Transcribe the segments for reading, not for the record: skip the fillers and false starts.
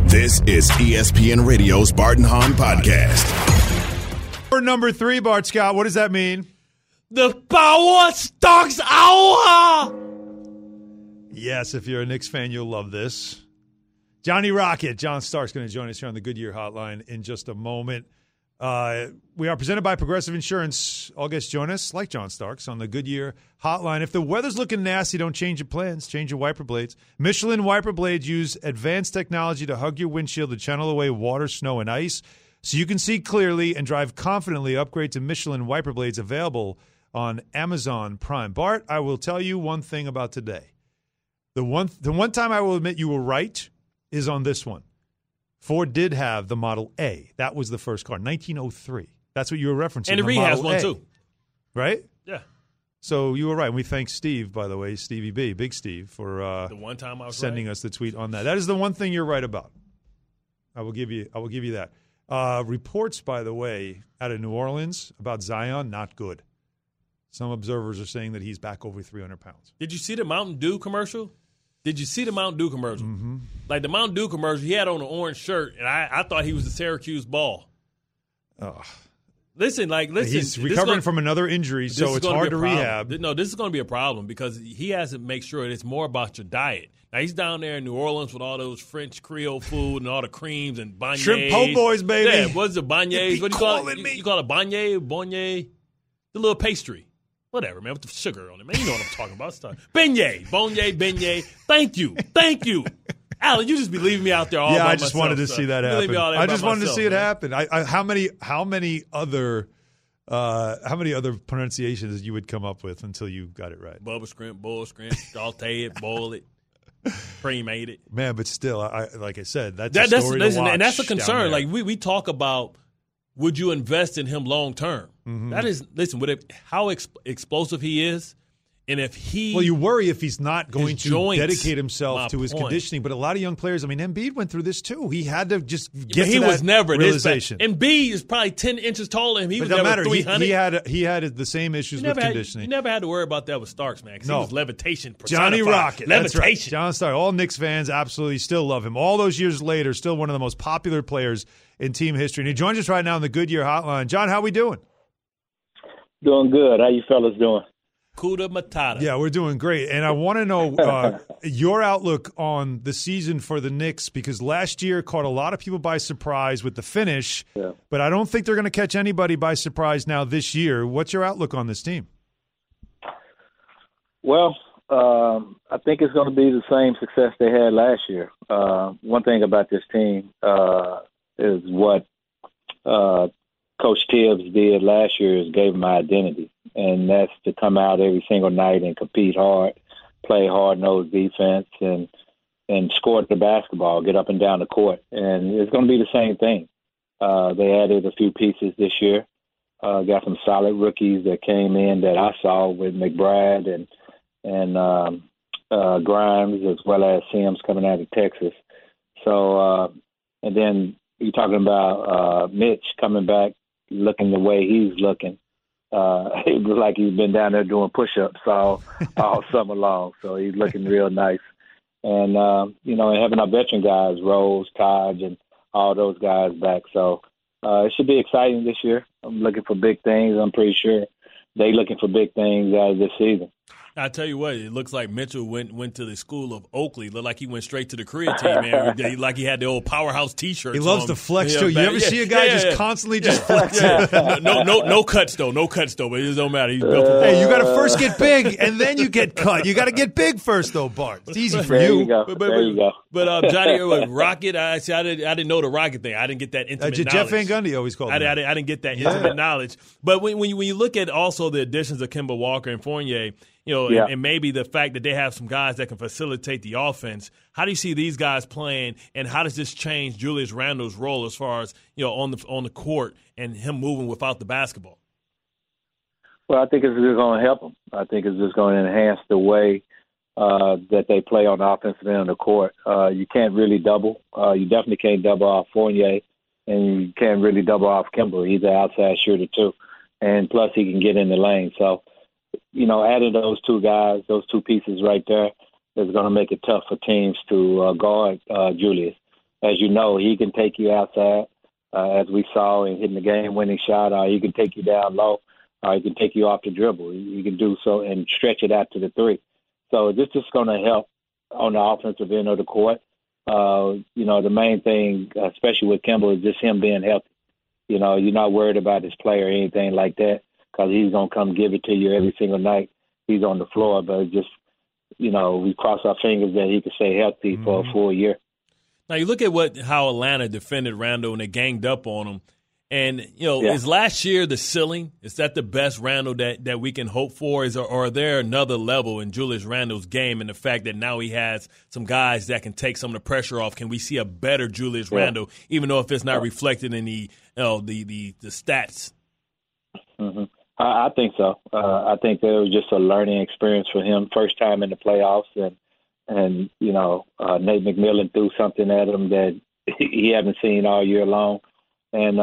This is ESPN Radio's Bart and Hahn podcast. For number 3, Bart Scott, what does that mean? The Power Stocks Hour! Yes, if you're a Knicks fan, you'll love this. Johnny Rocket, John Stark's going to join us here on the Goodyear Hotline in just a moment. We are presented by Progressive Insurance. All guests join us, like John Starks, on the Goodyear Hotline. If the weather's looking nasty, don't change your plans. Change your wiper blades. Michelin wiper blades use advanced technology to hug your windshield to channel away water, snow, and ice so you can see clearly and drive confidently. Upgrade to Michelin wiper blades, available on Amazon Prime. Bart, I will tell you one thing about today. The one time I will admit you were right is on this one. Ford did have the Model A. That was the first car, 1903. That's what you were referencing. And the Model has one, A, too. Right? Yeah. So you were right. And we thank Steve, by the way, Stevie B, Big Steve, for the one time I was sending us the tweet on that. That is the one thing you're right about. I will give you that. Reports, by the way, out of New Orleans about Zion, not good. Some observers are saying that he's back over 300 pounds. Did you see the Mountain Dew commercial? Mm-hmm. Like the Mountain Dew commercial, he had on an orange shirt, and I thought he was the Syracuse Ball. Oh. Listen. He's recovering from another injury, so it's hard to rehab. No, this is going to be a problem because he has to make sure it's more about your diet. Now, he's down there in New Orleans with all those French Creole food and all the creams and beignets. Shrimp po' boys, baby. Yeah, what's the beignets? What do you call it? You call it beignet? The little pastry. Whatever, man, with the sugar on it, man. You know what I'm talking about. Beignet. Thank you. Alan, you just be leaving me out there all by myself. Yeah, I just wanted to see that happen. I just wanted to see it happen. How many other pronunciations you would come up with until you got it right? Bubba scrimp, bull scrimp, saute it, boil it, cremate it. Man, but still, like I said, that's a story to watch. And that's a concern. Like we talk about, would you invest in him long term? Mm-hmm. That is, listen, how explosive he is, and if he. Well, you worry if he's not going to dedicate himself to his conditioning. But a lot of young players, I mean, Embiid went through this too. He had to just get to that realization. Embiid is probably 10 inches taller than him. He was never never 300. He had the same issues with conditioning. You never had to worry about that with Starks, man, because he was levitation personified. Johnny Rocket. Levitation. That's right. John Stark. All Knicks fans absolutely still love him. All those years later, still one of the most popular players in team history. And he joins us right now on the Goodyear Hotline. John, how we doing? Doing good. How you fellas doing? Kuda Matata. Yeah, we're doing great. And I want to know your outlook on the season for the Knicks, because last year caught a lot of people by surprise with the finish, but I don't think they're going to catch anybody by surprise now this year. What's your outlook on this team? Well, I think it's going to be the same success they had last year. One thing about this team is what Coach Tibbs did last year is gave him identity, and that's to come out every single night and compete hard, play hard-nosed defense, and score the basketball, get up and down the court. And it's going to be the same thing. They added a few pieces this year, got some solid rookies that came in that I saw with McBride and Grimes, as well as Sims coming out of Texas. So, and then you're talking about Mitch coming back, looking the way he's looking. It looks like he's been down there doing push-ups all summer long. So he's looking real nice. And, and having our veteran guys, Rose, Taj, and all those guys back. So it should be exciting this year. I'm looking for big things. I'm pretty sure they're looking for big things out of this season. I tell you what, it looks like Mitchell went to the school of Oakley. Looked like he went straight to the career team, man. Like he had the old powerhouse T-shirt. He loves to flex too. You ever see a guy just constantly just flexing? No cuts though, but it don't matter. He's built for you got to first get big and then you get cut. You got to get big first though, Bart. It's easy for there you. You go. There you go. But Johnny, Rocket, I didn't know the Rocket thing. I didn't get that intimate knowledge. Jeff Van Gundy always called him. I didn't get that intimate knowledge. But when you look at also the additions of Kemba Walker and Fournier, and maybe the fact that they have some guys that can facilitate the offense, how do you see these guys playing, and how does this change Julius Randle's role as far as on the court and him moving without the basketball? Well, I think it's just going to help them. I think it's just going to enhance the way that they play on the offensive end of the court. You can't really double. You definitely can't double off Fournier, and you can't really double off Kemba. He's an outside shooter too, and plus he can get in the lane. So, adding those two guys, those two pieces right there, is going to make it tough for teams to guard Julius. as you know, he can take you outside, as we saw in hitting the game-winning shot, or he can take you down low, or he can take you off the dribble. He can do so and stretch it out to the three. So this is going to help on the offensive end of the court. The main thing, especially with Kemba, is just him being healthy. You're not worried about his play or anything like that because he's going to come give it to you every single night. He's on the floor, but it's just, we cross our fingers that he can stay healthy for a full year. Now, you look at how Atlanta defended Randle and they ganged up on him. And, is last year the ceiling? Is that the best Randle that we can hope for? Or are there another level in Julius Randle's game and the fact that now he has some guys that can take some of the pressure off? Can we see a better Julius Randle, even though if it's not reflected in the stats? Mm-hmm. I think so. I think there was just a learning experience for him, first time in the playoffs. And Nate McMillan threw something at him that he hadn't seen all year long. And,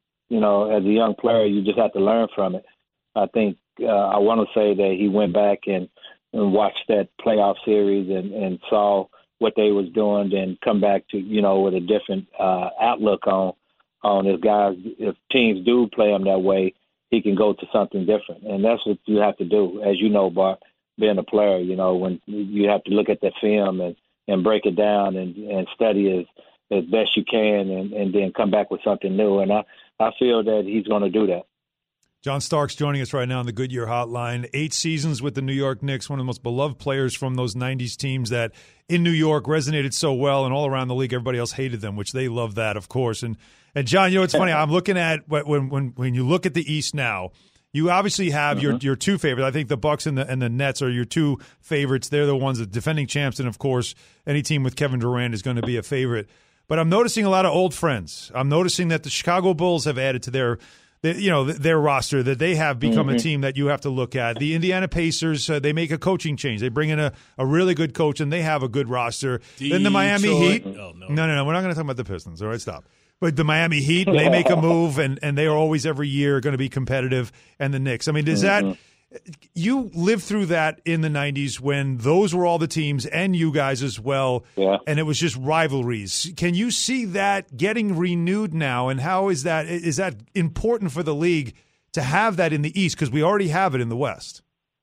as a young player, you just have to learn from it. I think I want to say that he went back and watched that playoff series and saw what they was doing and come back to, with a different outlook on his guys. If teams do play him that way, he can go to something different. And that's what you have to do. As you know, Bart, being a player, when you have to look at the film and break it down and study as best you can and then come back with something new. And I feel that he's going to do that. John Starks joining us right now on the Goodyear Hotline. 8 seasons with the New York Knicks, one of the most beloved players from those 90s teams that in New York resonated so well, and all around the league everybody else hated them, which they love that, of course. And John, it's funny. I'm looking at when you look at the East now, you obviously have your two favorites. I think the Bucks and the Nets are your two favorites. They're the ones that defending champs, and of course, any team with Kevin Durant is going to be a favorite. But I'm noticing a lot of old friends. I'm noticing that the Chicago Bulls have added to their roster, that they have become a team that you have to look at. The Indiana Pacers, they make a coaching change. They bring in a really good coach, and they have a good roster. Then the Miami Heat. Oh, no. No. We're not going to talk about the Pistons. All right, stop. But the Miami Heat, they make a move, and they are always every year going to be competitive. And the Knicks. I mean, does that – you lived through that in the 90s when those were all the teams and you guys as well, and it was just rivalries. Can you see that getting renewed now, and how is that important for the league to have that in the East because we already have it in the West?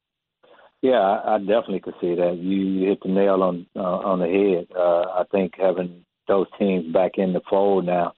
Yeah, I definitely could see that. You hit the nail on the head. I think having those teams back in the fold now,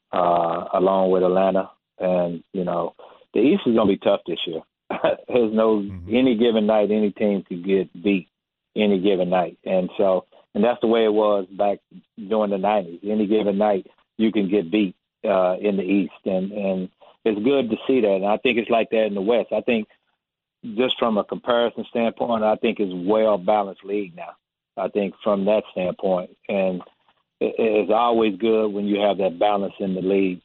along with Atlanta, and, the East is going to be tough this year. There's any given night, any team could get beat any given night. And that's the way it was back during the 90s. Any given night, you can get beat in the East. And it's good to see that. And I think it's like that in the West. I think just from a comparison standpoint, I think it's a well-balanced league now. I think from that standpoint. And it's always good when you have that balance in the league,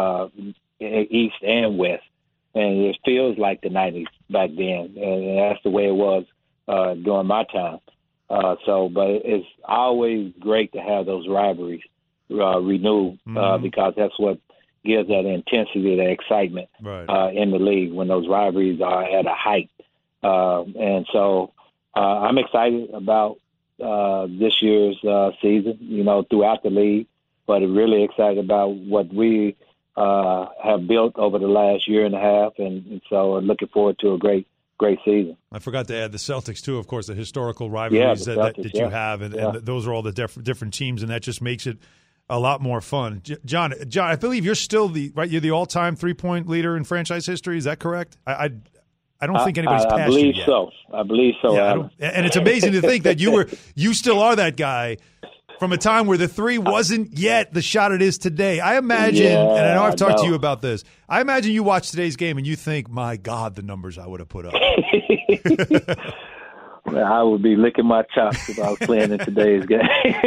East and West. And it feels like the 90s back then, and that's the way it was during my time. But it's always great to have those rivalries renewed because that's what gives that intensity, that excitement in the league when those rivalries are at a height. I'm excited about this year's season, throughout the league, but really excited about what we have built over the last year and a half, and so looking forward to a great season. I forgot to add the Celtics too, of course, the historical rivalries that you have, and those are all the different teams, and that just makes it a lot more fun. John, I believe you're still you're the all-time 3-point leader in franchise history. Is that correct? I don't think anybody's passed you yet. I believe so. Yeah, and it's amazing to think that you still are that guy. From a time where the three wasn't yet the shot it is today. I imagine, and I know I've talked to you about this, I imagine you watch today's game and you think, my God, the numbers I would have put up. Well, I would be licking my chops if I was playing in today's game.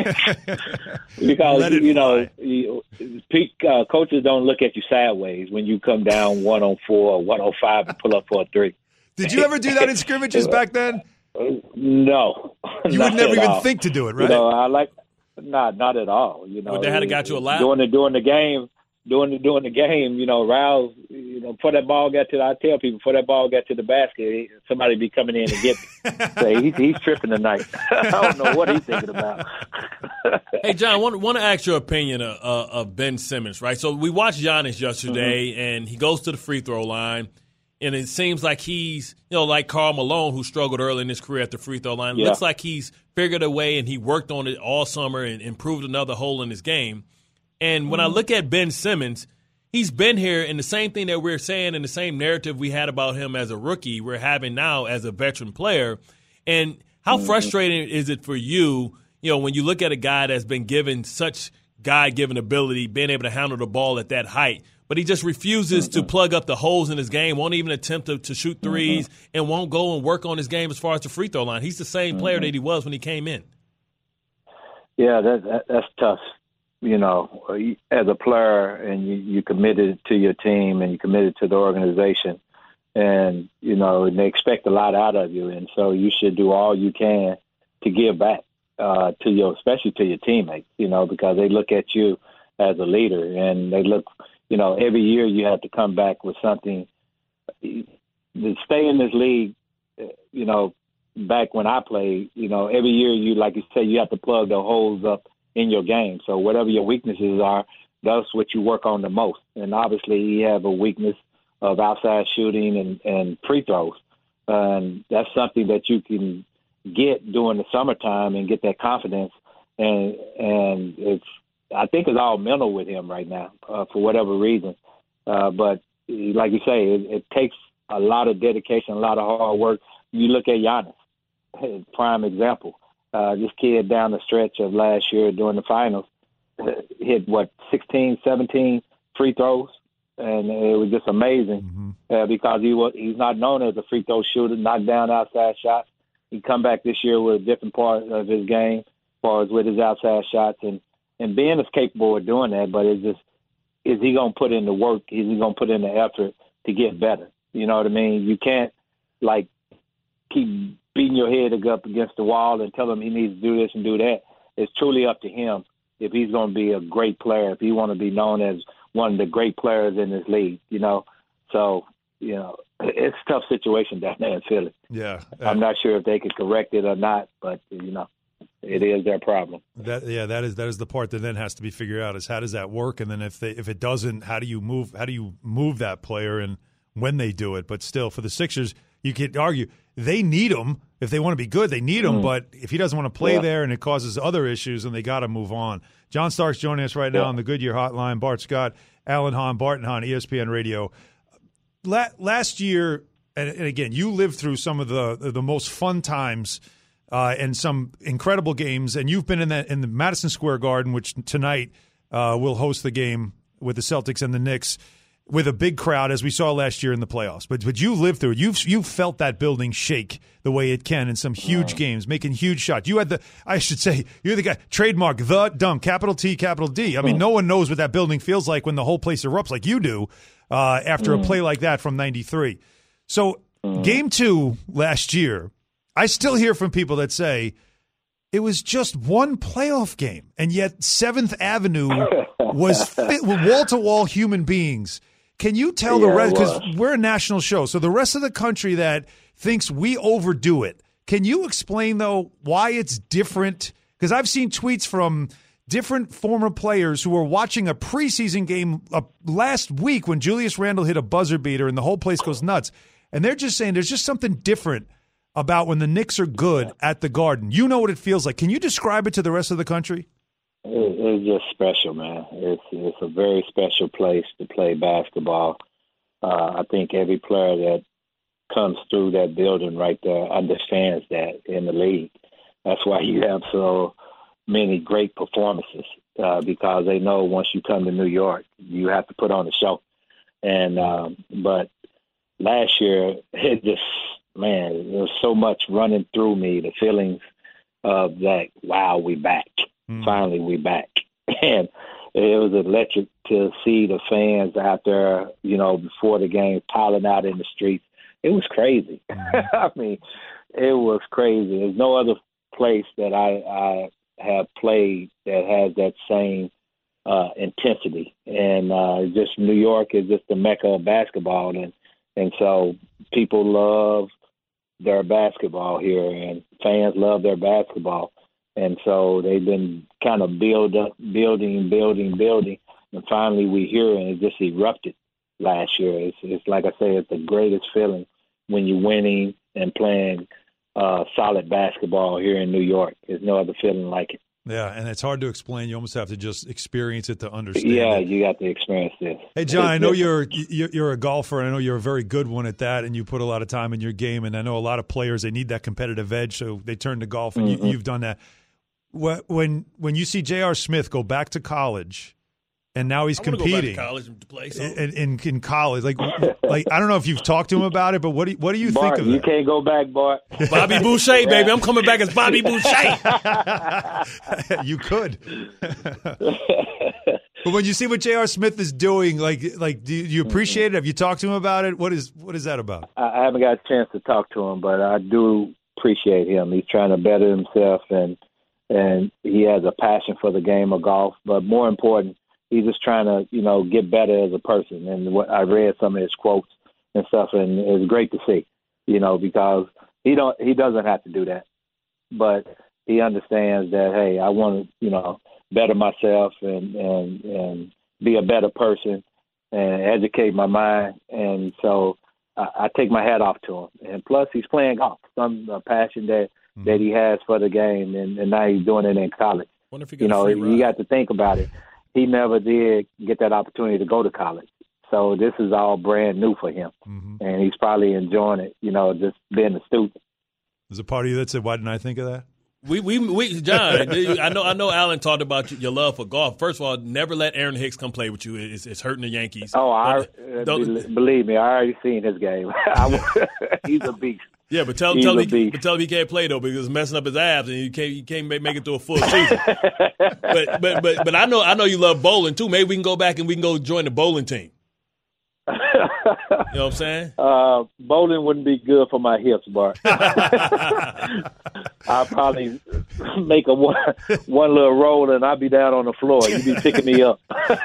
Because, coaches don't look at you sideways when you come down 1-on-4 or 1-on-5 and pull up for a three. Did you ever do that in scrimmages back then? No. You would never even think to do it, right? Not at all. Would they have got you a lap? During the during the game, Rouse, before that ball got to, I tell people, before that ball got to the basket, somebody be coming in and get me. So he's tripping tonight. I don't know what he's thinking about. Hey, John, I want to ask your opinion of Ben Simmons, right? So we watched Giannis yesterday, and he goes to the free throw line, and it seems like he's, like Karl Malone, who struggled early in his career at the free throw line. It looks like he's figured a way, and he worked on it all summer and improved another hole in his game. And when I look at Ben Simmons, he's been here, and the same thing that we're saying and the same narrative we had about him as a rookie, we're having now as a veteran player. And how frustrating is it for you, when you look at a guy that's been given such God-given ability, being able to handle the ball at that height, but he just refuses to plug up the holes in his game, won't even attempt to shoot threes, and won't go and work on his game as far as the free throw line. He's the same player that he was when he came in. Yeah, that's tough. As a player, and you committed to your team and you committed to the organization, and they expect a lot out of you, and so you should do all you can to give back especially to your teammates, because they look at you as a leader, and they look, every year you have to come back with something. To stay in this league, back when I played, every year you, like you say, you have to plug the holes up in your game. So whatever your weaknesses are, that's what you work on the most. And obviously you have a weakness of outside shooting and free throws. And that's something that you can get during the summertime and get that confidence. And I think it's all mental with him right now for whatever reason. But like you say, it takes a lot of dedication, a lot of hard work. You look at Giannis, prime example. This kid down the stretch of last year during the finals hit, 16, 17 free throws. And it was just amazing because he's not known as a free throw shooter, knock down outside shots. He come back this year with a different part of his game as far as with his outside shots. And Ben is capable of doing that, but it's just, is he going to put in the work? Is he going to put in the effort to get better? You know what I mean? You can't, keep beating your head up against the wall and tell him he needs to do this and do that. It's truly up to him if he's going to be a great player, if he want to be known as one of the great players in this league, So, it's a tough situation down there in Philly. Yeah. I'm not sure if they could correct it or not, but, it is their problem. That is the part that then has to be figured out, is how does that work? And then if it doesn't, how do you move that player and when they do it? But still, for the Sixers, you could argue they need him. If they want to be good, they need him. But if he doesn't want to play there and it causes other issues, then they got to move on. John Starks joining us right now on the Goodyear Hotline. Bart Scott, Alan Hahn, Barton Hahn, ESPN Radio. Last year, and again, you lived through some of the most fun times and some incredible games, and you've been in the Madison Square Garden, which tonight will host the game with the Celtics and the Knicks, with a big crowd, as we saw last year in the playoffs. But you lived through it. You've felt that building shake the way it can in some huge games, making huge shots. You're the guy, trademark, the dunk, capital T, capital D. I mean, no one knows what that building feels like when the whole place erupts like you do after a play like that from 93. So game 2 last year, I still hear from people that say it was just one playoff game, and yet 7th Avenue was fit with wall-to-wall human beings. Can you tell the rest, because we're a national show, so the rest of the country that thinks we overdo it, can you explain, though, why it's different? Because I've seen tweets from different former players who were watching a preseason game last week when Julius Randle hit a buzzer beater and the whole place goes nuts, and they're just saying there's just something different about when the Knicks are good at the Garden. You know what it feels like. Can you describe it to the rest of the country? It's just special, man. It's a very special place to play basketball. I think every player that comes through that building right there understands that in the league. That's why you have so many great performances because they know once you come to New York, you have to put on a show. And but last year, it just, man, there was so much running through me, the feelings of that, wow, we back. Finally, we back. And it was electric to see the fans out there, before the game piling out in the streets. It was crazy. I mean, it was crazy. There's no other place that I have played that has that same intensity. And just New York is just the mecca of basketball. And so people love their basketball here, and fans love their basketball. And so they've been kind of building. And finally we hear it, and it just erupted last year. It's like I say, it's the greatest feeling when you're winning and playing solid basketball here in New York. There's no other feeling like it. Yeah, and it's hard to explain. You almost have to just experience it to understand. Yeah, it. you got to experience this. Hey, John, I know you're a golfer, and I know you're a very good one at that, and you put a lot of time in your game. And I know a lot of players, they need that competitive edge, so they turn to golf, and you've done that. When you see J.R. Smith go back to college, and now he's competing go back to college and play in college, like I don't know if you've talked to him about it, but what do you Bart, think of that? You can't go back, Bart. Bobby Boucher, baby, I'm coming back as Bobby Boucher. You could. But when you see what J.R. Smith is doing, like, do you appreciate it? Have you talked to him about it? What is that about? I haven't got a chance to talk to him, but I do appreciate him. He's trying to better himself, and he has a passion for the game of golf. But more important, he's just trying to, get better as a person. And I read some of his quotes and stuff, and it's great to see, because he doesn't have to do that, but he understands that, hey, I want to, better myself and be a better person and educate my mind. And so I take my hat off to him. And plus, he's playing golf, some passion that he has for the game, and now he's doing it in college. Wonder if you got to think about it. He never did get that opportunity to go to college. So this is all brand new for him. And he's probably enjoying it, just being a student. There's a part of you that said, why didn't I think of that? We John, I know Alan talked about your love for golf. First of all, never let Aaron Hicks come play with you. It's hurting the Yankees. Oh, believe me, I already seen his game. He's a beast. Yeah, but tell him he can't play though, because it's messing up his abs, and you can't make it through a full season. but I know you love bowling too. Maybe we can go back and we can go join the bowling team. You know what I'm saying? Bowling wouldn't be good for my hips, Bart. I'll probably make a one little roll, and I'll be down on the floor. You'd be picking me up.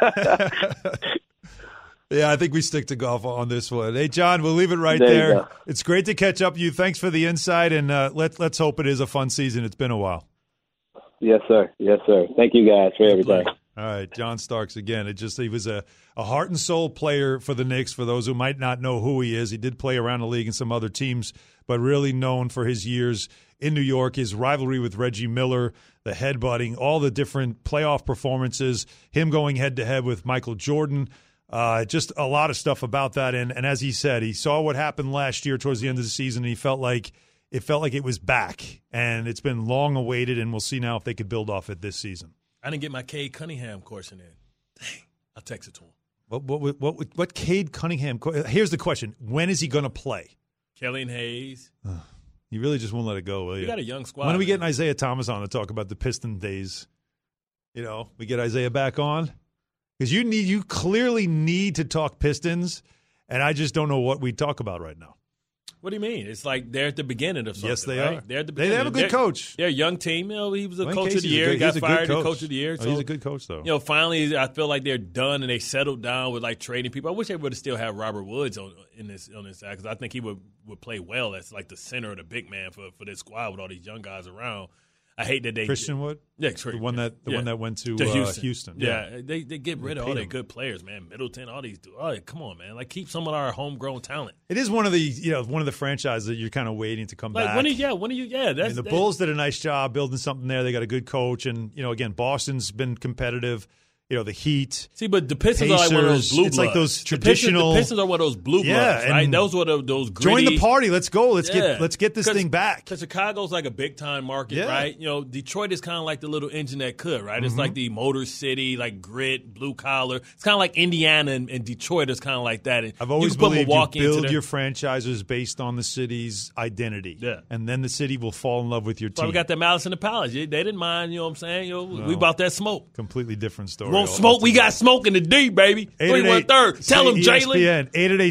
Yeah, I think we stick to golf on this one. Hey, John, we'll leave it right there. It's great to catch up with you. Thanks for the insight, and let's hope it is a fun season. It's been a while. Yes, sir. Yes, sir. Thank you guys for everything. All right, John Starks again. He was a heart and soul player for the Knicks. For those who might not know who he is, he did play around the league in some other teams, but really known for his years in New York, his rivalry with Reggie Miller, the headbutting, all the different playoff performances, him going head-to-head with Michael Jordan. Just a lot of stuff about that. And as he said, he saw what happened last year towards the end of the season, and he felt like it was back. And it's been long awaited, and we'll see now if they could build off it this season. I didn't get my Cade Cunningham question in. Dang, I'll text it to him. What Cade Cunningham? Here's the question: when is he going to play? Killian Hayes. You really just won't let it go, will you? You got a young squad. When are we getting Isaiah Thomas on to talk about the Piston days? We get Isaiah back on because you clearly need to talk Pistons, and I just don't know what we talk about right now. What do you mean? It's like they're at the beginning of something. Yes, they right? are. They're at the beginning. They have a good coach. They're a young team. He was a Dwayne coach Casey's of the year. He got fired as coach of the year. So, he's a good coach, though. Finally, I feel like they're done and they settled down with trading people. I wish they would have still had Robert Woods on this side, because I think he would play well as the center of the big man for this squad with all these young guys around. I hate that they Christian Wood, the one that went to Houston. Yeah, they get rid of all their good players, man. Middleton, all these. Oh, come on, man! Keep some of our homegrown talent. It is one of the franchises that you're kind of waiting to come back. When are you? Yeah, the Bulls did a nice job building something there. They got a good coach, and again, Boston's been competitive. The Heat. See, but the Pistons are like one of those blue bloods. It's like those traditional. The Pistons are one of those blue bloods, right? Those were those gritty. Join the party. Let's go. Let's get this thing back. Because Chicago's like a big time market, right? Detroit is kind of like the little engine that could, right? It's like the Motor City, like grit, blue collar. It's kind of like Indiana and Detroit is kind of like that. I've always believed you build your franchises based on the city's identity, and then the city will fall in love with your team. So we got that Malice in the Palace. They didn't mind. You know what I'm saying? We bought that smoke. Completely different story. Won't smoke. We got smoke in the D, baby. 3-1-3. Tell them, Jalen.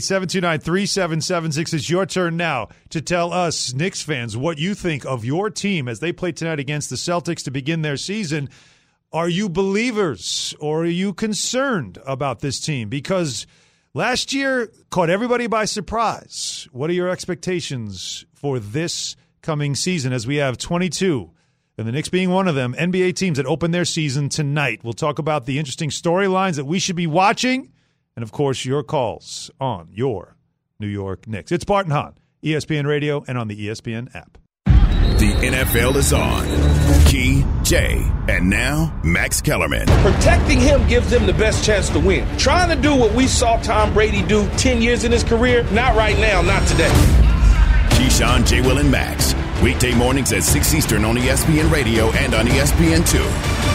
888-729-3776. It's your turn now to tell us, Knicks fans, what you think of your team as they play tonight against the Celtics to begin their season. Are you believers or are you concerned about this team? Because last year caught everybody by surprise. What are your expectations for this coming season as we have 22, and the Knicks being one of them, NBA teams that open their season tonight? We'll talk about the interesting storylines that we should be watching and, of course, your calls on your New York Knicks. It's Bart and Hahn, ESPN Radio, and on the ESPN app. The NFL is on. Key, Jay, and now Max Kellerman. Protecting him gives them the best chance to win. Trying to do what we saw Tom Brady do 10 years in his career, not right now, not today. Keyshawn, J. Will, and Max. Weekday mornings at 6 Eastern on ESPN Radio and on ESPN2.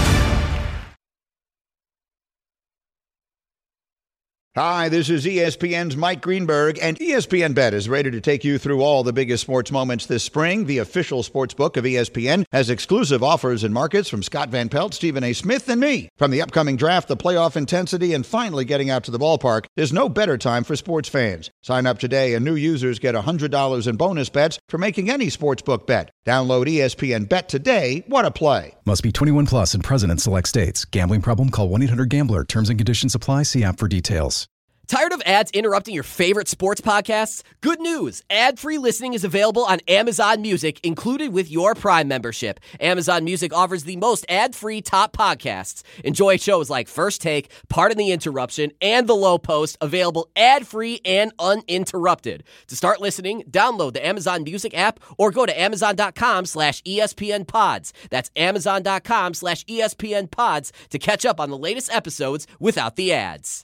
Hi, this is ESPN's Mike Greenberg, and ESPN Bet is ready to take you through all the biggest sports moments this spring. The official sports book of ESPN has exclusive offers and markets from Scott Van Pelt, Stephen A. Smith, and me. From the upcoming draft, the playoff intensity, and finally getting out to the ballpark, there's no better time for sports fans. Sign up today, and new users get $100 in bonus bets for making any sportsbook bet. Download ESPN Bet today. What a play. Must be 21 plus and present in select states. Gambling problem? Call 1-800-GAMBLER. Terms and conditions apply. See app for details. Tired of ads interrupting your favorite sports podcasts? Good news! Ad-free listening is available on Amazon Music, included with your Prime membership. Amazon Music offers the most ad-free top podcasts. Enjoy shows like First Take, Pardon the Interruption, and The Low Post, available ad-free and uninterrupted. To start listening, download the Amazon Music app or go to Amazon.com/ESPN Pods. That's Amazon.com/ESPN Pods to catch up on the latest episodes without the ads.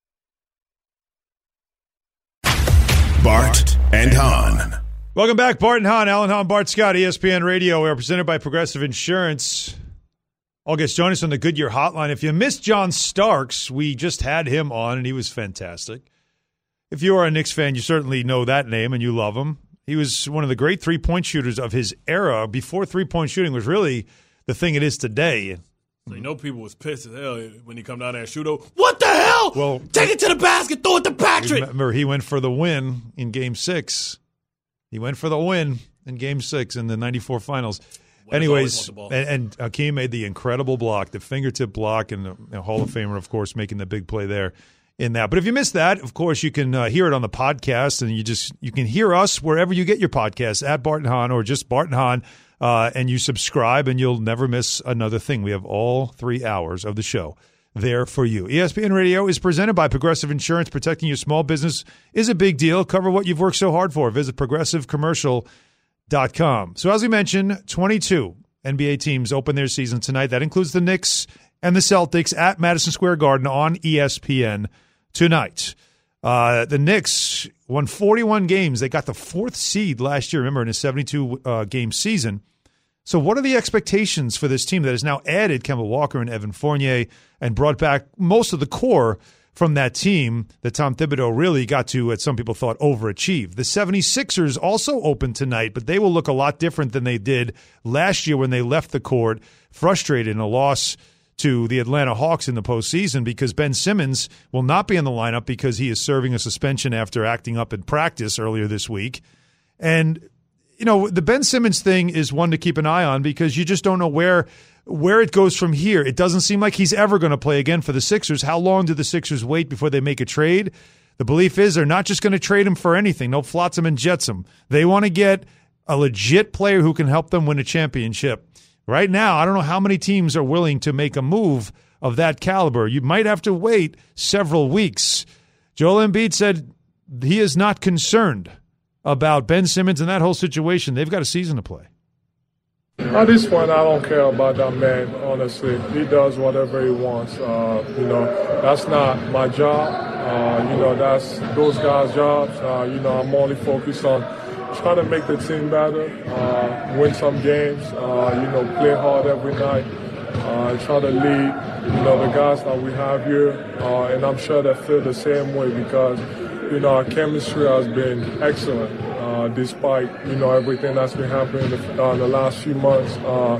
Bart and Hahn. Welcome back, Bart and Hahn. Alan Hahn, Bart Scott, ESPN Radio. We are presented by Progressive Insurance. All guests join us on the Goodyear Hotline. If you missed John Starks, we just had him on, and he was fantastic. If you are a Knicks fan, you certainly know that name, and you love him. He was one of the great three-point shooters of his era before three-point shooting was really the thing it is today. So you know people was pissed as hell when he come down there and shoot. What the hell? Well, take it to the basket, throw it to Patrick. Remember, he went for the win in Game 6. He went for the win in Game 6 in the 94 finals. Anyways, and Hakeem made the incredible block, the fingertip block, and the Hall of Famer, of course, making the big play there in that. But if you missed that, of course, you can hear it on the podcast, and you can hear us wherever you get your podcasts, at Bart and Hahn or just Bart and Hahn. And you subscribe, and you'll never miss another thing. We have all 3 hours of the show there for you. ESPN Radio is presented by Progressive Insurance. Protecting your small business is a big deal. Cover what you've worked so hard for. Visit progressivecommercial.com. So as we mentioned, 22 NBA teams open their season tonight. That includes the Knicks and the Celtics at Madison Square Garden on ESPN tonight. The Knicks won 41 games. They got the 4th seed last year, remember, in a 72-game season. So what are the expectations for this team that has now added Kemba Walker and Evan Fournier and brought back most of the core from that team that Tom Thibodeau really got to, as some people thought, overachieve? The 76ers also open tonight, but they will look a lot different than they did last year when they left the court frustrated in a loss to the Atlanta Hawks in the postseason, because Ben Simmons will not be in the lineup because he is serving a suspension after acting up in practice earlier this week. And you know, the Ben Simmons thing is one to keep an eye on because you just don't know where it goes from here. It doesn't seem like he's ever going to play again for the Sixers. How long do the Sixers wait before they make a trade? The belief is they're not just going to trade him for anything. No flotsam and jetsam. They want to get a legit player who can help them win a championship. Right now, I don't know how many teams are willing to make a move of that caliber. You might have to wait several weeks. Joel Embiid said he is not concerned about Ben Simmons and that whole situation. They've got a season to play. At this point, I don't care about that man, honestly. He does whatever he wants. That's not my job. That's those guys' jobs. I'm only focused on trying to make the team better, win some games, play hard every night, try to lead, the guys that we have here. And I'm sure they feel the same way because, our chemistry has been excellent. Despite everything that's been happening in the last few months,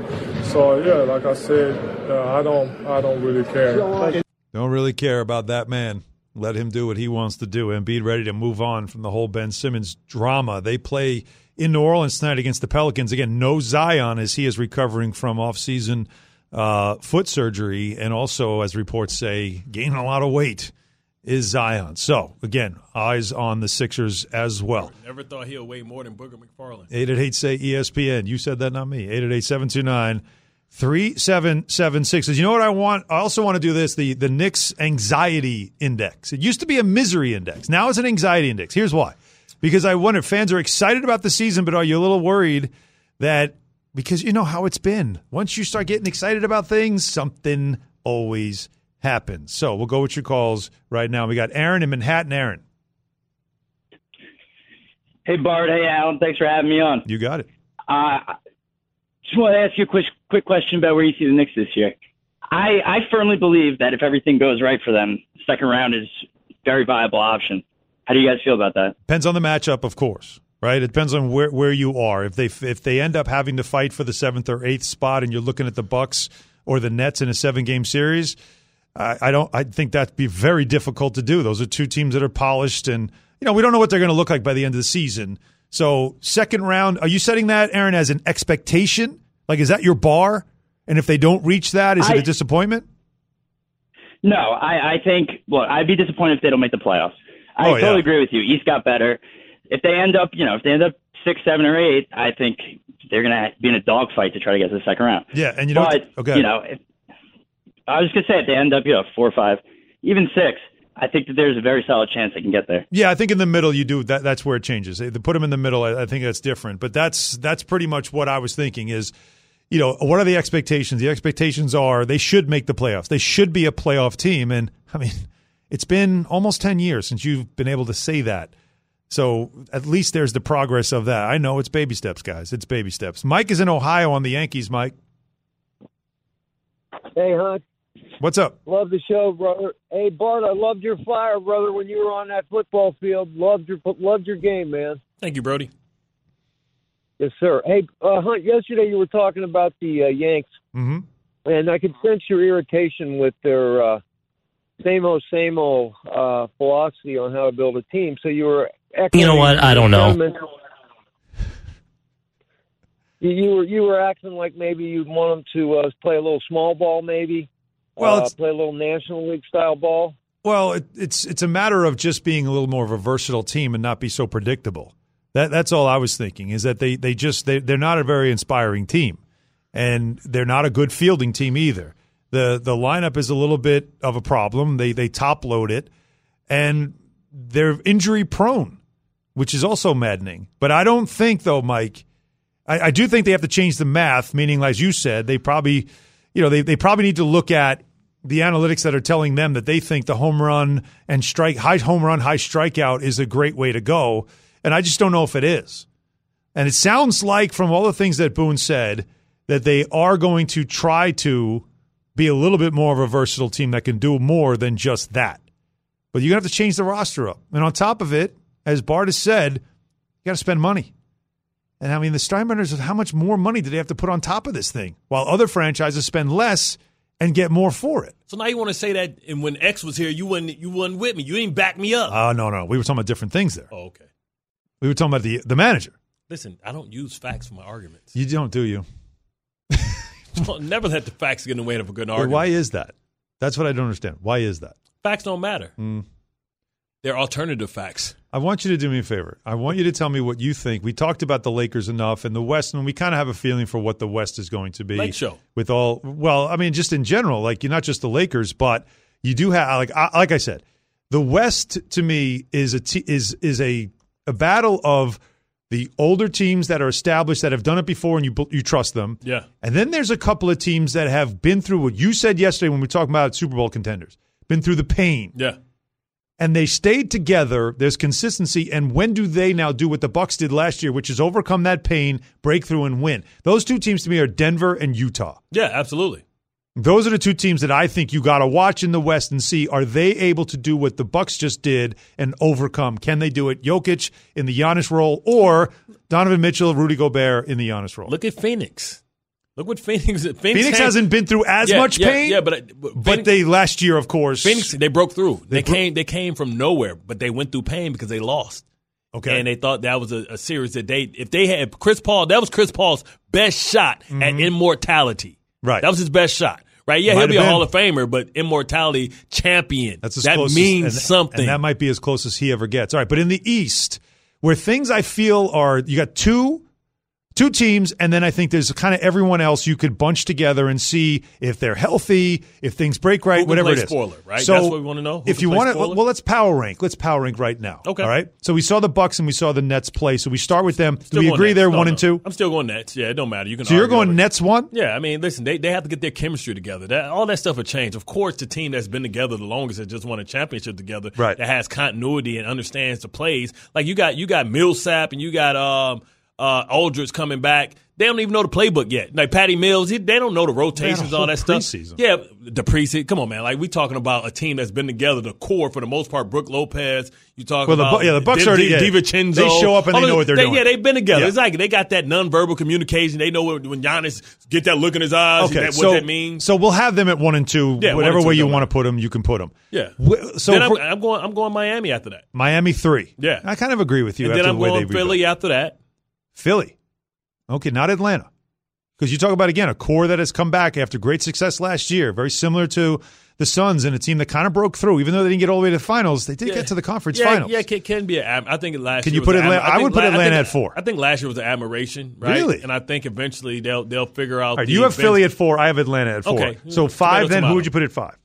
like I said, I don't really care. Don't really care about that man. Let him do what he wants to do. Embiid ready to move on from the whole Ben Simmons drama. They play in New Orleans tonight against the Pelicans. Again, no Zion as he is recovering from off-season foot surgery, and also, as reports say, gaining a lot of weight, is Zion. So, again, eyes on the Sixers as well. Never thought he'll weigh more than Booger McFarland. 888-SAY-ESPN. You said that, not me. 888-729-3776. You know what I want? I also want to do this, the Knicks Anxiety Index. It used to be a misery index. Now it's an anxiety index. Here's why. Because I wonder, fans are excited about the season, but are you a little worried that, because you know how it's been. Once you start getting excited about things, something always happens. So we'll go with your calls right now. We got Aaron in Manhattan. Aaron. Hey, Bart. Hey, Alan. Thanks for having me on. You got it. Just want to ask you a quick question about where you see the Knicks this year. I firmly believe that if everything goes right for them, second round is a very viable option. How do you guys feel about that? Depends on the matchup, of course, right? It depends on where you are. If they end up having to fight for the 7th or 8th spot and you're looking at the Bucks or the Nets in a 7-game series, I think that'd be very difficult to do. Those are two teams that are polished, and we don't know what they're going to look like by the end of the season. So second round, are you setting that, Aaron, as an expectation? Like, is that your bar? And if they don't reach that, is it a disappointment? No, I think, I'd be disappointed if they don't make the playoffs. I totally agree with you. East got better. If they end up, 6, 7, or 8, I think they're going to be in a dogfight to try to get to the second round. Yeah, and I was just going to say, if they end up, 4 or 5, even 6, I think that there's a very solid chance they can get there. Yeah, I think in the middle you do that. That's where it changes. They put them in the middle. I think that's different. But that's pretty much what I was thinking is, what are the expectations? The expectations are they should make the playoffs. They should be a playoff team. And, I mean, it's been almost 10 years since you've been able to say that. So at least there's the progress of that. I know it's baby steps, guys. It's baby steps. Mike is in Ohio on the Yankees, Mike. Hey, Hunt. What's up? Love the show, brother. Hey, Bart, I loved your fire, brother, when you were on that football field. Loved your game, man. Thank you, Brody. Yes, sir. Hey, Hunt, yesterday you were talking about the Yanks, and I could sense your irritation with their same old philosophy on how to build a team. So you were echoing. You know what? I don't know. You were acting like maybe you'd want them to play a little small ball, maybe. Well, play a little National League style ball. Well, it's a matter of just being a little more of a versatile team and not be so predictable. That's all I was thinking, is that they're not a very inspiring team, and they're not a good fielding team either. The lineup is a little bit of a problem. They top load it, and they're injury prone, which is also maddening. But I don't think, though, Mike, I do think they have to change the math, meaning, as you said, they probably they probably need to look at the analytics that are telling them that they think the home run and high home run, high strikeout is a great way to go. And I just don't know if it is. And it sounds like, from all the things that Boone said, that they are going to try to be a little bit more of a versatile team that can do more than just that. But you're going to have to change the roster up. And on top of it, as Bart has said, you got to spend money. And I mean, the Steinbrenners, how much more money do they have to put on top of this thing? While other franchises spend less and get more for it. So now you want to say that, and when X was here, you wasn't with me. You didn't back me up. No. We were talking about different things there. Oh, okay. We were talking about the manager. Listen, I don't use facts for my arguments. You don't, do you? Well, never let the facts get in the way of a good argument. Why is that? That's what I don't understand. Why is that? Facts don't matter. They're alternative facts. I want you to do me a favor. I want you to tell me what you think. We talked about the Lakers enough, and the West, and we kind of have a feeling for what the West is going to be. Lake show. With all, well, I mean, just in general, like, you're not just the Lakers, but you do have, like I said, the West to me is a battle of the older teams that are established, that have done it before, and you trust them. Yeah. And then there's a couple of teams that have been through what you said yesterday when we were talking about Super Bowl contenders, been through the pain. Yeah. And they stayed together. There's consistency. And when do they now do what the Bucks did last year, which is overcome that pain, break through, and win? Those two teams to me are Denver and Utah. Yeah, absolutely. Those are the two teams that I think you got to watch in the West and see, are they able to do what the Bucks just did and overcome? Can they do it? Jokic in the Giannis role, or Donovan Mitchell, Rudy Gobert in the Giannis role? Look at Phoenix. Look what Phoenix hasn't been through as much pain. Yeah, but they last year, of course, Phoenix, they broke through. They came from nowhere, but they went through pain because they lost. Okay, and they thought that was a series that if they had Chris Paul, that was Chris Paul's best shot at immortality. Right. That was his best shot. Right? Yeah, he'll be a Hall of Famer, but immortality champion. That means something. And that might be as close as he ever gets. All right, but in the East, where things I feel are, you got two teams, and then I think there's kind of everyone else you could bunch together and see if they're healthy, if things break right, whatever it is. Spoiler, right? So that's what we want to know. If you want to, well, let's power rank. Let's power rank right now. Okay. All right. So we saw the Bucks and we saw the Nets play. So we start with them. Do we agree they're 1 and 2? I'm still going Nets. Yeah, it don't matter. You can. So you're going Nets 1? Yeah. I mean, listen, they have to get their chemistry together. All that stuff will change. Of course, the team that's been together the longest has just won a championship together. Right. That has continuity and understands the plays. Like you got Millsap and you got Aldridge coming back. They don't even know the playbook yet. Like Patty Mills, they don't know the rotations, all that stuff. Preseason. Yeah, the preseason. Come on, man. Like we talking about a team that's been together, the core for the most part. Brooke Lopez. You talking about the Bucks already. DiVincenzo. They show up and they know what they're doing. Yeah, they've been together. Yeah. It's like they got that nonverbal communication. They know when Giannis get that look in his eyes. Okay, what that means. So we'll have them at 1 and 2. Yeah, whatever 1 and 2, way you want to put them, you can put them. Yeah. So then I'm going Miami after that. Miami 3. Yeah, I kind of agree with you. And after then I'm the way going Philly after that. Philly. Okay, not Atlanta. Because you talk about, again, a core that has come back after great success last year, very similar to the Suns and a team that kind of broke through. Even though they didn't get all the way to the finals, they did get to the conference finals. Yeah, it can be. I think last Can year you put Atlanta? I would put Atlanta at 4. I think last year was an admiration, right? Really? And I think eventually they'll figure out. All right, you have Philly at 4. I have Atlanta at 4. Okay. So 5, then who would you put at 5?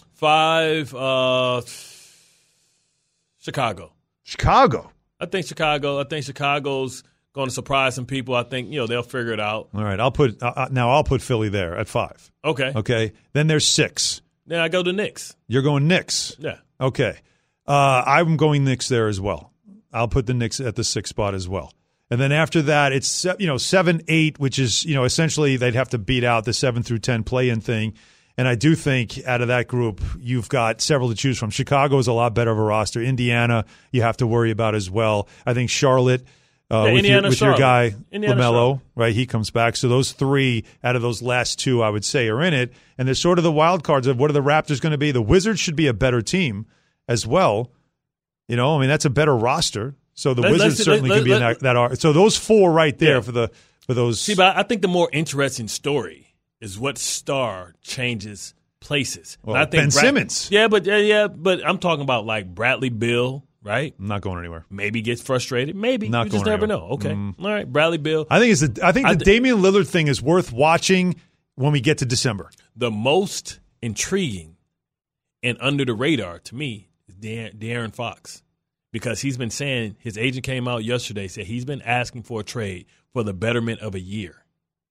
5, Chicago. Chicago. I think Chicago's going to surprise some people. I think they'll figure it out. All right, I'll put Philly there at 5. Okay. Then there's 6. Then I go to Knicks. You're going Knicks. Yeah. Okay. I'm going Knicks there as well. I'll put the Knicks at the 6th spot as well. And then after that, it's 7, 8, which is essentially they'd have to beat out the 7 through 10 play-in thing. And I do think out of that group, you've got several to choose from. Chicago is a lot better of a roster. Indiana, you have to worry about as well. I think Charlotte, with your guy, LaMelo, right? He comes back. So those 3 out of those last 2, I would say, are in it. And there's sort of the wild cards of what are the Raptors going to be. The Wizards should be a better team as well. That's a better roster. So the Wizards certainly could be in that. So those 4 right there for those. See, but I think the more interesting story is what star changes places. Well, I think Ben Simmons. Yeah, but I'm talking about like Bradley Beal, right? I'm not going anywhere. Maybe gets frustrated. Maybe. Not you just never know. Okay. All right, Bradley Beal. I think the Damian Lillard thing is worth watching when we get to December. The most intriguing and under the radar to me is De'Aaron Fox, because he's been saying, his agent came out yesterday, said he's been asking for a trade for the betterment of a year.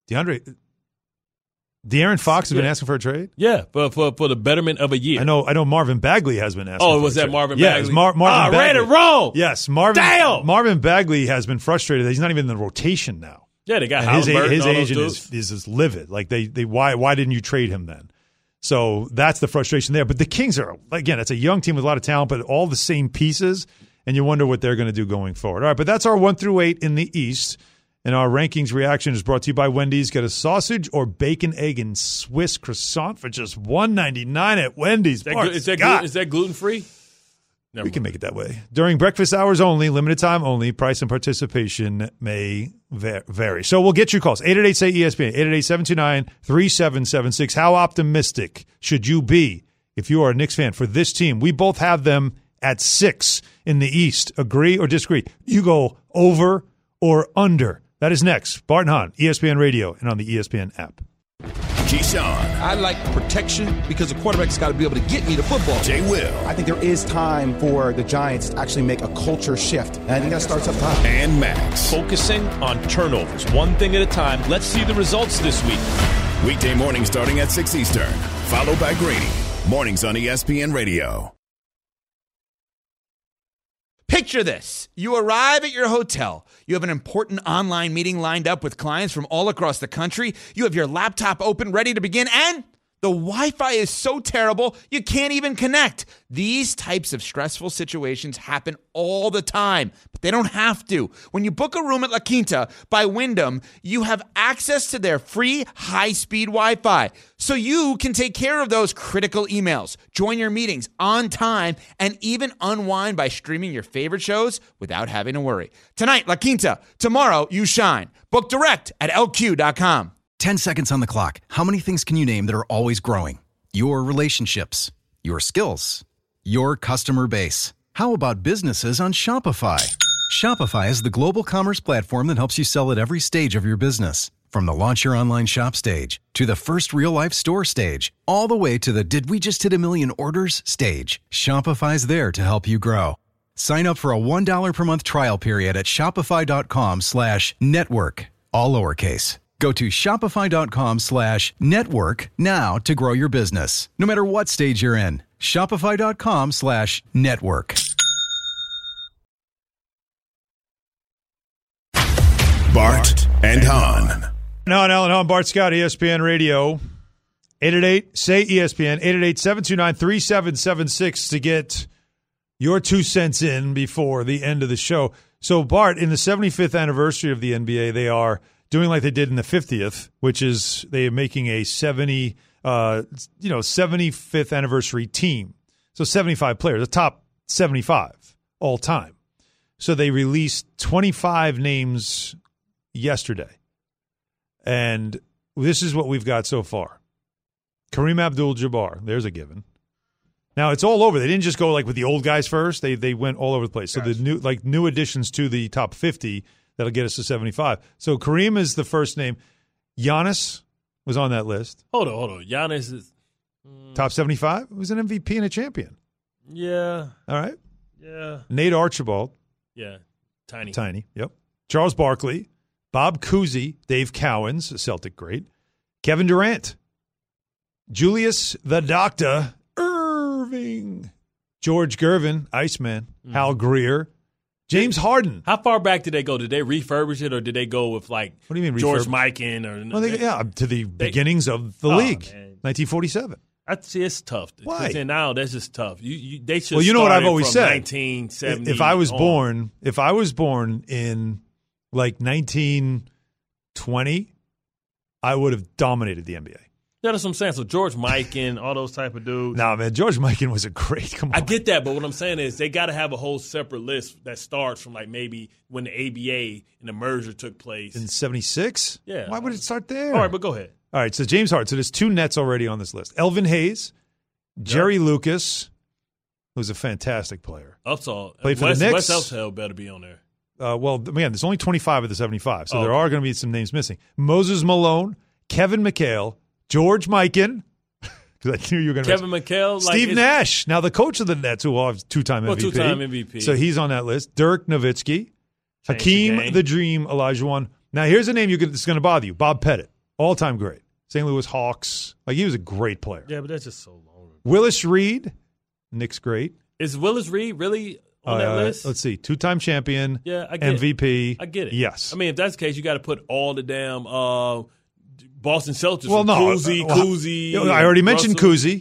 De'Aaron Fox has been asking for a trade? Yeah, for the betterment of a year. I know Marvin Bagley has been asking for a trade. Oh, was that Marvin Bagley? Bagley? Marvin Bagley. I read it wrong. Yes, Marvin Bagley has been frustrated that he's not even in the rotation now. Yeah, they got his agent is just livid. Like why didn't you trade him then? So that's the frustration there. But the Kings are, again, it's a young team with a lot of talent, but all the same pieces, and you wonder what they're going to do going forward. All right, but that's our 1 through 8 in the East. And our rankings reaction is brought to you by Wendy's. Get a sausage or bacon, egg, and Swiss croissant for just $1.99 at Wendy's. Is that gluten-free? We can make it that way. During breakfast hours only, limited time only, price and participation may vary. So we'll get your calls. 888-SAY-ESPN, 888-729-3776. How optimistic should you be if you are a Knicks fan for this team? We both have them at 6 in the East. Agree or disagree? You go over or under. That is next. Bart and Hahn, ESPN Radio, and on the ESPN app. Keyshawn. I like protection because the quarterback's got to be able to get me the football. Jay Will. I think there is time for the Giants to actually make a culture shift, and I think that starts up top. And Max. Focusing on turnovers, one thing at a time. Let's see the results this week. Weekday morning starting at 6 Eastern. Followed by Grady. Mornings on ESPN Radio. Picture this. You arrive at your hotel. You have an important online meeting lined up with clients from all across the country. You have your laptop open, ready to begin, and the Wi-Fi is so terrible, you can't even connect. These types of stressful situations happen all the time, but they don't have to. When you book a room at La Quinta by Wyndham, you have access to their free high-speed Wi-Fi, so you can take care of those critical emails, join your meetings on time, and even unwind by streaming your favorite shows without having to worry. Tonight, La Quinta. Tomorrow, you shine. Book direct at LQ.com. 10 seconds on the clock. How many things can you name that are always growing? Your relationships, your skills, your customer base. How about businesses on Shopify? Shopify is the global commerce platform that helps you sell at every stage of your business. From the launch your online shop stage, to the first real-life store stage, all the way to the did we just hit a million orders stage. Shopify's there to help you grow. Sign up for a $1 per month trial period at shopify.com/network, all lowercase. Go to shopify.com/network now to grow your business, no matter what stage you're in. Shopify.com/network. Bart and Hahn. Now on Alan Hahn, Bart Scott, ESPN Radio. 888-SAY-ESPN, 888-729-3776 to get your 2 cents in before the end of the show. So, Bart, in the 75th anniversary of the NBA, they are doing like they did in the 50th, which is they are making a 75th anniversary team. So 75 players, the top 75 all time. So they released 25 names yesterday. And this is what we've got so far. Kareem Abdul-Jabbar, there's a given. Now it's all over. They didn't just go like with the old guys first. They went all over the place. So the new additions to the top 50 that'll get us to 75. So Kareem is the first name. Giannis was on that list. Hold on. Giannis is top 75. He was an MVP and a champion. Yeah. All right. Yeah. Nate Archibald. Yeah. Tiny. Yep. Charles Barkley. Bob Cousy, Dave Cowens, a Celtic great, Kevin Durant, Julius the Doctor Irving, George Gervin, Iceman, Hal Greer, James Harden. How far back did they go? Did they refurbish it, or did they go with like what do you mean George Mikan? Or to the beginnings of the league, 1947. See, it's tough. Why? Now that's just tough. They should. Well, you know what I've always said. 1970. If I was born in like 1920, I would have dominated the NBA. Yeah, that's what I'm saying. So George Mikan, all those type of dudes. Nah, man, George Mikan was a great. Come on. I get that, but what I'm saying is they got to have a whole separate list that starts from like maybe when the ABA and the merger took place. In 76? Yeah. Why would it start there? All right, but go ahead. All right, so James Harden. So there's 2 Nets already on this list. Elvin Hayes, Jerry Lucas, who's a fantastic player. Played for the Knicks. Wes Unseld better be on there. Well, again, there's only 25 of the 75, so there are going to be some names missing. Moses Malone, Kevin McHale, George Mikan, because I knew you were going to Kevin McHale. Steve Nash, now the coach of the Nets, who was two-time MVP. Two-time MVP. So he's on that list. Dirk Nowitzki, Hakeem the Dream Olajuwon. Now, here's a name that's going to bother you. Bob Pettit, all-time great. St. Louis Hawks. Like, he was a great player. Yeah, but that's just so long. Willis Reed, Knicks great. Is Willis Reed really on that list? Let's see. 2-time champion. Yeah, I get MVP. it. I get it. Yes. I mean, if that's the case, you got to put all the damn Boston Celtics. Well, no. Cousy. I already mentioned Cousy.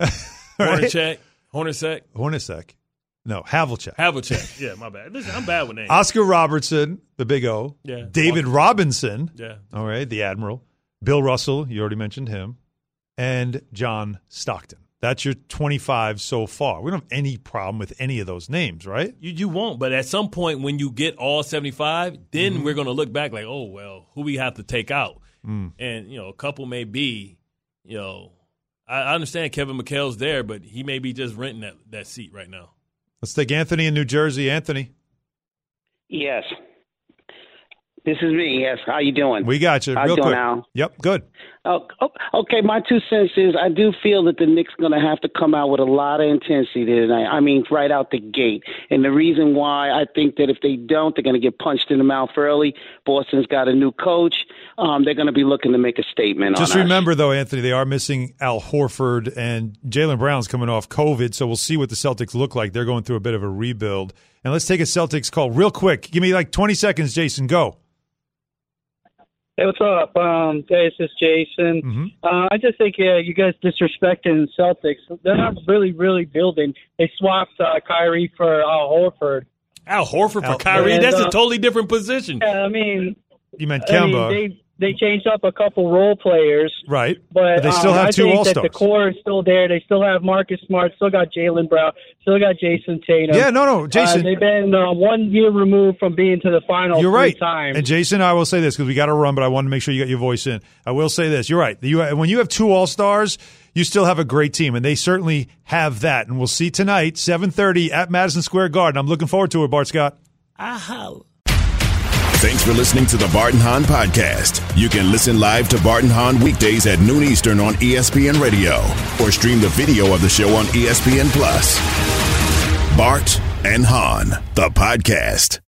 Hornacek. No, Havlicek. Yeah, my bad. Listen, I'm bad with names. Oscar Robertson, the Big O. Yeah. David Robinson. Yeah. All right, the Admiral. Bill Russell, you already mentioned him. And John Stockton. That's your 25 so far. We don't have any problem with any of those names, right? You won't, but at some point when you get all 75, then we're going to look back like, oh, well, who we have to take out? And, a couple may be, I understand Kevin McHale's there, but he may be just renting that seat right now. Let's take Anthony in New Jersey. Anthony. Yes. This is me, yes. How you doing? We got you. How you doing, Al? Yep, good. Okay, my 2 cents is I do feel that the Knicks are going to have to come out with a lot of intensity tonight. I mean, right out the gate. And the reason why I think that if they don't, they're going to get punched in the mouth early. Boston's got a new coach. They're going to be looking to make a statement on us. Just remember, though, Anthony, they are missing Al Horford, and Jaylen Brown's coming off COVID, so we'll see what the Celtics look like. They're going through a bit of a rebuild. And let's take a Celtics call real quick. Give me like 20 seconds, Jason. Go. Hey, what's up? This is Jason. I just think you guys disrespecting Celtics. They're not really building. They swapped Kyrie for Al Horford. Al Horford for Kyrie? That's a totally different position. Yeah, I mean, you meant Kemba. they changed up a couple role players. Right. But they still have two All-Stars. That the core is still there. They still have Marcus Smart, still got Jaylen Brown, still got Jason Tatum. Yeah, no, Jason. They've been 1 year removed from being to the final You're 3 right. times. And Jason, I will say this because we got to run, but I want to make sure you got your voice in. I will say this. You're right. When you have 2 All-Stars, you still have a great team, and they certainly have that. And we'll see tonight, 7:30 at Madison Square Garden. I'm looking forward to it, Bart Scott. Thanks for listening to the Bart and Hahn Podcast. You can listen live to Bart and Hahn weekdays at noon Eastern on ESPN Radio or stream the video of the show on ESPN+. Bart and Hahn, the podcast.